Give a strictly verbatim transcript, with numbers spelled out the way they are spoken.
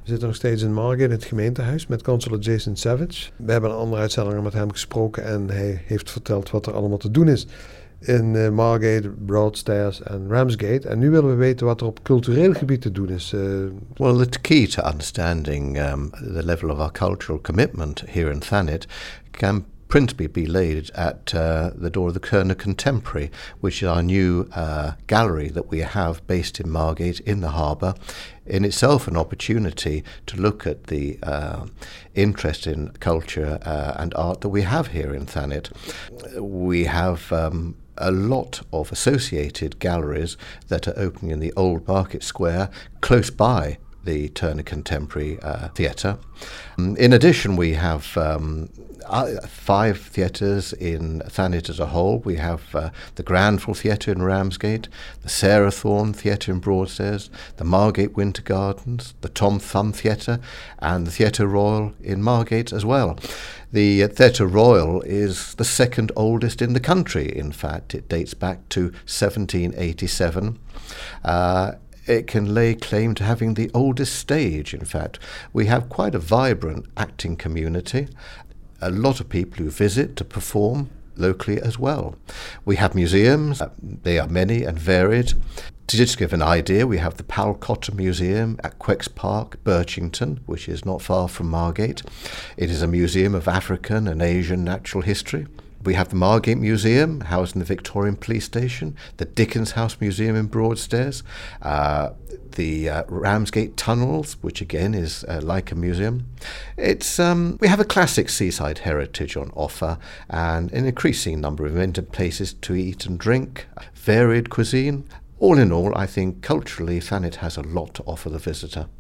zit nog steeds in Margate in het gemeentehuis met Councillor Jason Savage. We hebben een andere uitzending met hem gesproken en hij heeft verteld wat er allemaal te doen is in uh, Margate, Broadstairs en Ramsgate. En nu willen we weten wat er op cultureel gebied te doen is. Uh, well, the key to understanding um, the level of our cultural commitment here in Thanet can principally be laid at uh, the door of the Kerner Contemporary, which is our new uh, gallery that we have based in Margate in the harbour. In itself an opportunity to look at the uh, interest in culture uh, and art that we have here in Thanet. We have um, a lot of associated galleries that are opening in the Old Market Square, close by the Turner Contemporary uh, Theatre. Um, in addition, we have um, uh, five theatres in Thanet as a whole. We have uh, the Granville Theatre in Ramsgate, the Sarah Thorne Theatre in Broadstairs, the Margate Winter Gardens, the Tom Thumb Theatre, and the Theatre Royal in Margate as well. The uh, Theatre Royal is the second oldest in the country. In fact, it dates back to seventeen eighty-seven. Uh, It can lay claim to having the oldest stage, in fact. We have quite a vibrant acting community, a lot of people who visit to perform locally as well. We have museums, they are many and varied. To just give an idea, we have the Pal Cotter Museum at Quecks Park, Birchington, which is not far from Margate. It is a museum of African and Asian natural history. We have the Margate Museum, housed in the Victorian Police Station, the Dickens House Museum in Broadstairs, uh, the uh, Ramsgate Tunnels, which again is uh, like a museum. It's um, we have a classic seaside heritage on offer and an increasing number of invented places to eat and drink, varied cuisine. All in all, I think culturally Thanet has a lot to offer the visitor.